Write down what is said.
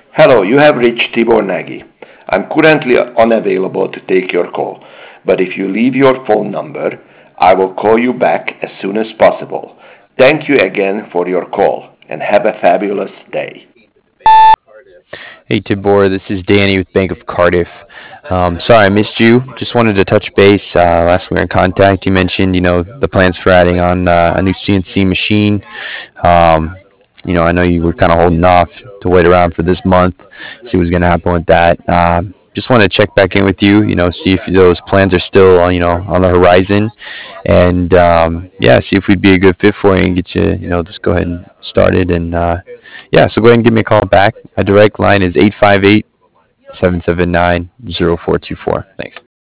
Hello, you have reached Tibor Nagy. I'm currently unavailable to take your call, but if you leave your phone number, I will call you back as soon as possible. Thank you again for your call and have a fabulous day. Hey Tibor, this is Danny with Bank of Cardiff. Sorry I missed you. Just wanted to touch base. Last we were in contact, you mentioned the plans for adding on a new CNC machine. Um, I know you were kind of holding off to wait around for this month, see what's going to happen with that. Just want to check back in with you. See if those plans are still on the horizon, and yeah, see if we'd be a good fit for you and get you just go ahead and started and. Yeah, so go ahead and give me a call back. My direct line is 858 779 0424. Thanks.